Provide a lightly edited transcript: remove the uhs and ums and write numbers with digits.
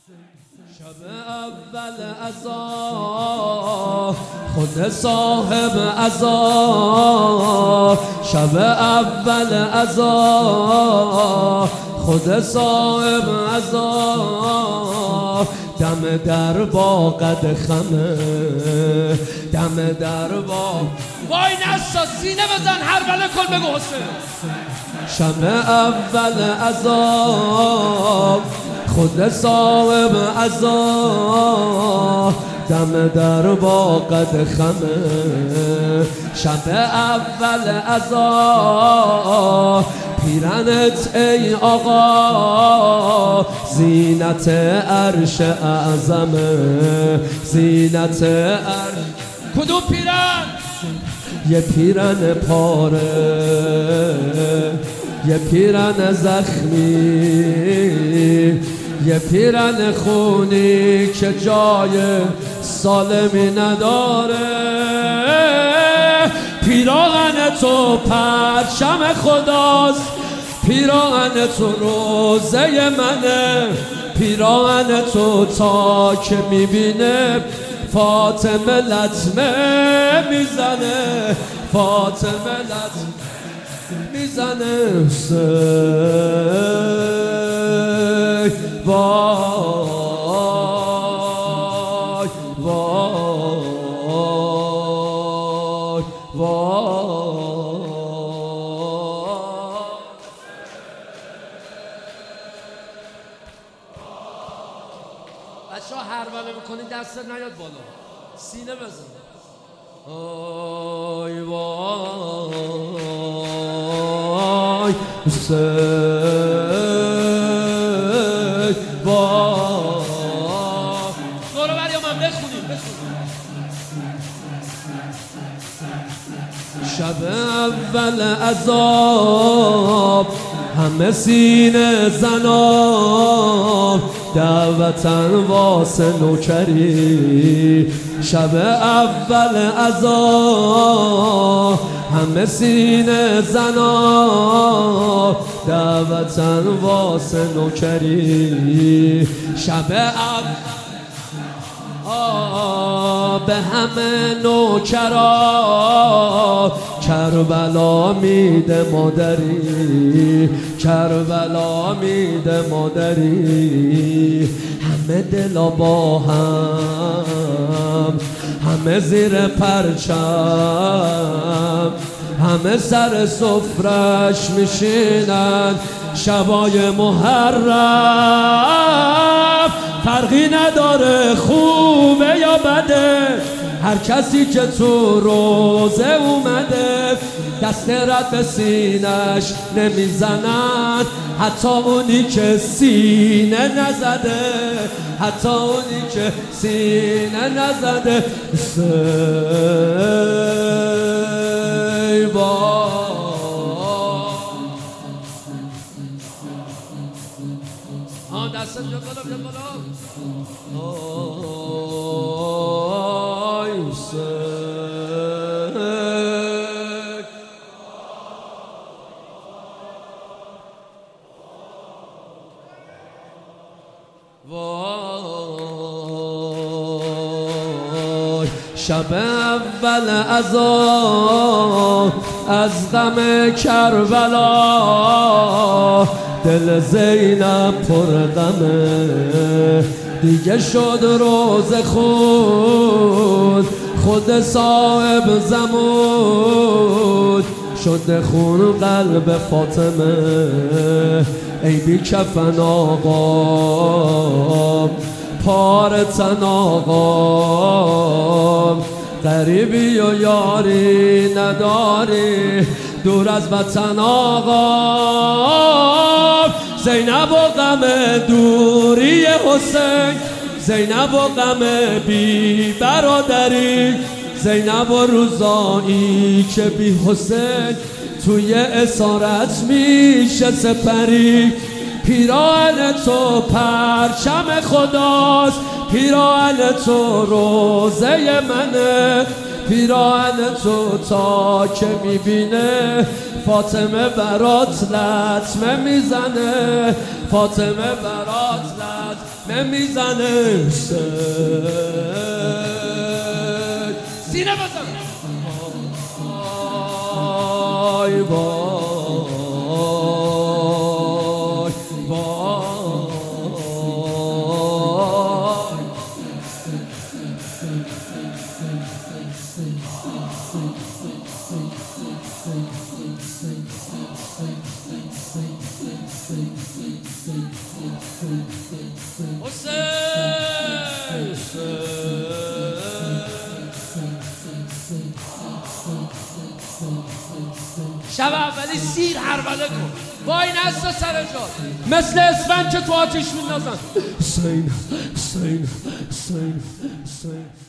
شب اول عزا خود صاحب عزا، شب اول عزا خود صاحب عزا، دم در باقد خمه، دم در باغ. وای نسا سینه بزن هر بله کن بگو حسین. شب اول عزا خود صاحب عزا، دم در باقد خمه، شب اول عزا پیرنت ای آقا، زینت عرش اعظمه، زینت عرش. کدوم پیرن؟ یه پیرن پاره، یه پیرن زخمی، یه پیرن خونی که جای سالمی نداره. پیراهن تو پرچم خداست، پیراهن تو روزه منه، پیراهن تو تا که میبینه فاطمه لطمه میزنه، فاطمه لطمه میزنه. حسین وای وای وای. بچه ها هر بله بکنی دست نیاد بالا، سینه بزن. آی وای حسین وای. دورو بر یا من بخونیم. شب اول عذاب همه سینه زنان، دعوتن واسه نوکری. شب اول عذاب همه سینه زنان، دعوتن واسه نوکری. شب اول به همه نوکرا کربلا میده مادری، کربلا میده مادری. همه دلا با هم، همه زیر پرچم، همه سر سفرش میشینن شبای محرم. فرقی نداره خوبه یا بده، هر کسی که تو روزه اومده دست رد به سینش نمیزنن، حتی اونی که سینه نزده، حتی اونی که سینه نزده. دست بیا بالا، بیا بالا. آی حسین وای. شب اول عذاب از غم کربلا، دل زینب پر غمه، دیگه شد روز خود صاحب زمود، شد خون قلب فاطمه. ای بی کفن آقا، پار تن آقا، غریبی و یاری نداری دور از وطن آقا. زینب و غم دوری حسین، زینب و غم بی برادری، زینب و روزایی که بی حسین توی اسارت میشه سپری. پیراهن تو پرچم خداست، پیراهن تو روزه منه، پیراهن تو تا که میبینه فاطمه برات لطمه میزنه، فاطمه برات لطمه نمیزنه حسین سینه بزن وای وای شب اولی سیر حربله کن وای نستا سر جا مثل اسفند که تو آتیش میندازن حسین حسین حسین حسین